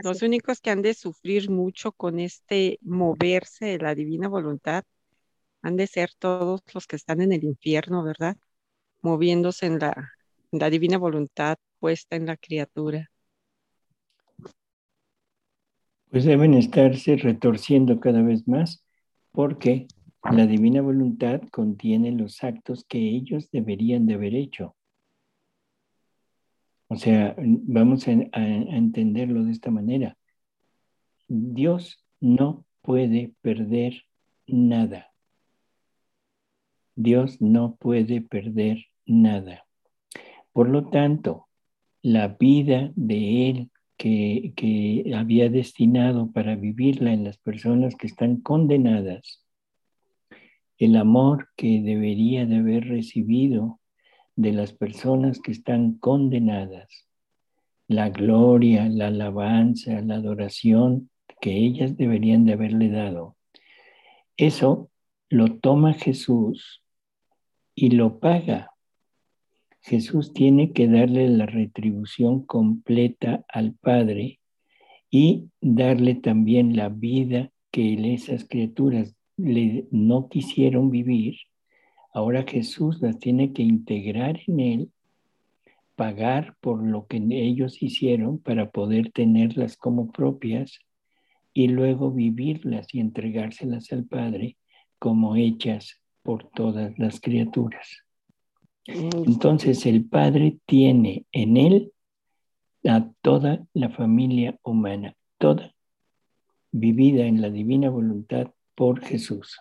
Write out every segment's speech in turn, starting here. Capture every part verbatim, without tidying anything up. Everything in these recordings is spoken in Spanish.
Los únicos que han de sufrir mucho con este moverse de la divina voluntad han de ser todos los que están en el infierno, ¿verdad? Moviéndose en la, en la divina voluntad puesta en la criatura. Pues deben estarse retorciendo cada vez más porque la divina voluntad contiene los actos que ellos deberían de haber hecho. O sea, vamos a, a, a entenderlo de esta manera. Dios no puede perder nada. Dios no puede perder nada. Por lo tanto, la vida de Él que, que había destinado para vivirla en las personas que están condenadas, el amor que debería de haber recibido de las personas que están condenadas, la gloria, la alabanza, la adoración que ellas deberían de haberle dado. Eso lo toma Jesús y lo paga. Jesús tiene que darle la retribución completa al Padre y darle también la vida que esas criaturas le, no quisieron vivir. Ahora Jesús las tiene que integrar en Él, pagar por lo que ellos hicieron para poder tenerlas como propias y luego vivirlas y entregárselas al Padre como hechas por todas las criaturas. Entonces el Padre tiene en Él a toda la familia humana, toda vivida en la divina voluntad por Jesús.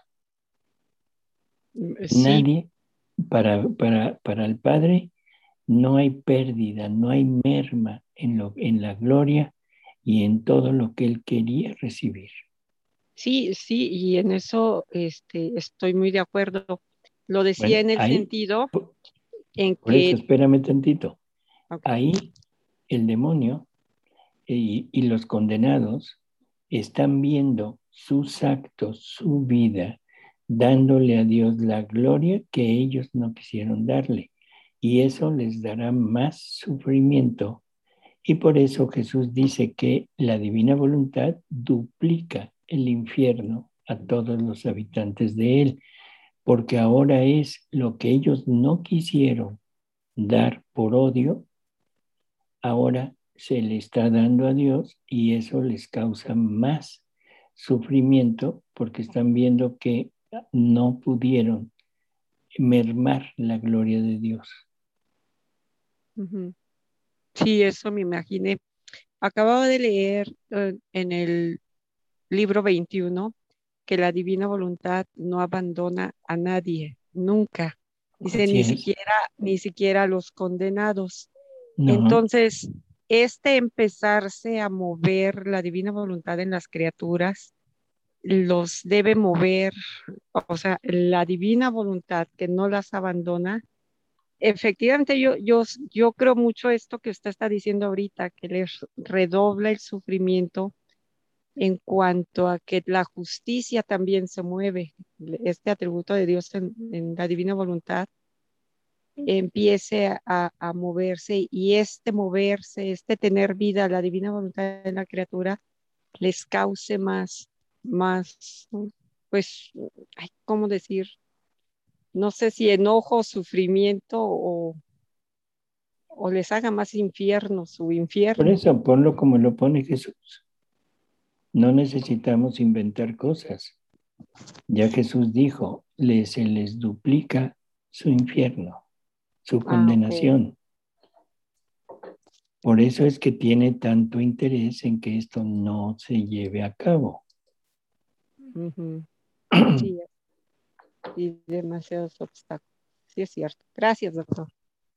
Sí, Nadie, para, para, para el Padre, no hay pérdida, no hay merma en, lo, en la gloria y en todo lo que Él quería recibir. sí, sí, y en eso este, estoy muy de acuerdo. Lo decía Bueno, en el ahí, sentido por, en por eso, que, espérame tantito. ok, Ahí el demonio y, y los condenados están viendo sus actos, su vida, dándole a Dios la gloria que ellos no quisieron darle. Y eso les dará más sufrimiento. Y por eso Jesús dice que la divina voluntad duplica el infierno a todos los habitantes de él, porque ahora es lo que ellos no quisieron dar por odio, ahora se le está dando a Dios y eso les causa más sufrimiento porque están viendo que no pudieron mermar la gloria de Dios. uh-huh. Sí, eso me imaginé. Acababa de leer eh, en el libro veintiuno que la divina voluntad no abandona a nadie, nunca. Dice, Así ni es. siquiera, ni siquiera a los condenados. No, Entonces, este empezarse a mover la divina voluntad en las criaturas, los debe mover, o sea, la divina voluntad que no las abandona. Efectivamente, yo, yo, yo creo mucho esto que usted está diciendo ahorita, que les redobla el sufrimiento en cuanto a que la justicia también se mueve, este atributo de Dios en, en la divina voluntad empiece a, a, moverse y este moverse, este tener vida, la divina voluntad de la criatura, les cause más, más, pues, ay, ¿cómo decir? No sé si enojo, sufrimiento o, o les haga más infierno, su por infierno. eso ponlo como lo pone Jesús. No necesitamos inventar cosas. Ya Jesús dijo, les, se les duplica su infierno, su Ah, ok. condenación. Por eso es que tiene tanto interés en que esto no se lleve a cabo. Uh-huh. Sí, y demasiados obstáculos. Sí, es cierto. Gracias, doctor.